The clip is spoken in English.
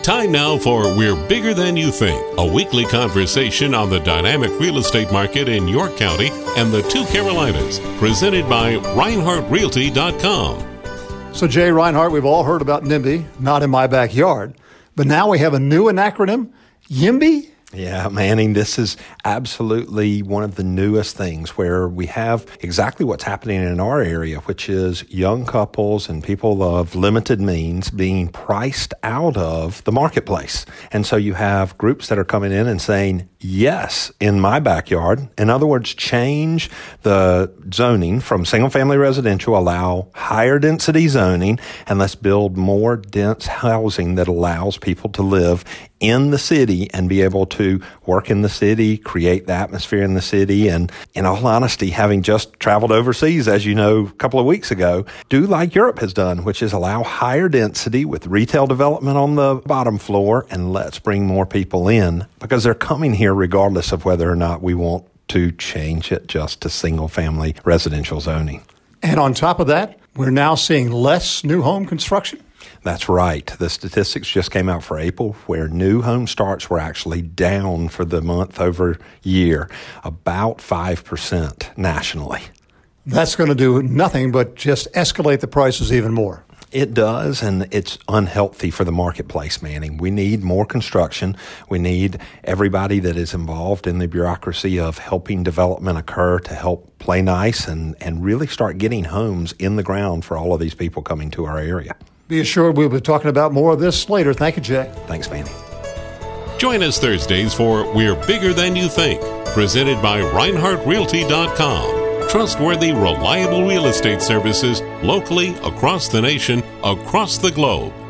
Time now for We're Bigger Than You Think, a weekly conversation on the dynamic real estate market in York County and the two Carolinas, presented by ReinhardtRealty.com. So Jay Reinhardt, we've all heard about NIMBY, not in my backyard, but now we have a new acronym, YIMBY? Yeah, Manning, this is absolutely one of the newest things where we have exactly what's happening in our area, which is young couples and people of limited means being priced out of the marketplace. And so you have groups that are coming in and saying, yes, in my backyard. In other words, change the zoning from single-family residential, allow higher density zoning, and let's build more dense housing that allows people to live in the city and be able to work in the city, create the atmosphere in the city. And in all honesty, having just traveled overseas, as you know, a couple of weeks ago, do like Europe has done, which is allow higher density with retail development on the bottom floor, and let's bring more people in because they're coming here regardless of whether or not we want to change it just to single family residential zoning. And on top of that, we're now seeing less new home construction. That's right. The statistics just came out for April where new home starts were actually down for the month over year, about 5% nationally. That's going to do nothing but just escalate the prices even more. It does, and it's unhealthy for the marketplace, Manning. We need more construction. We need everybody that is involved in the bureaucracy of helping development occur to help play nice and really start getting homes in the ground for all of these people coming to our area. Be assured we'll be talking about more of this later. Thank you, Jay. Thanks, Manny. Join us Thursdays for We're Bigger Than You Think, presented by ReinhardtRealty.com. Trustworthy, reliable real estate services locally, across the nation, across the globe.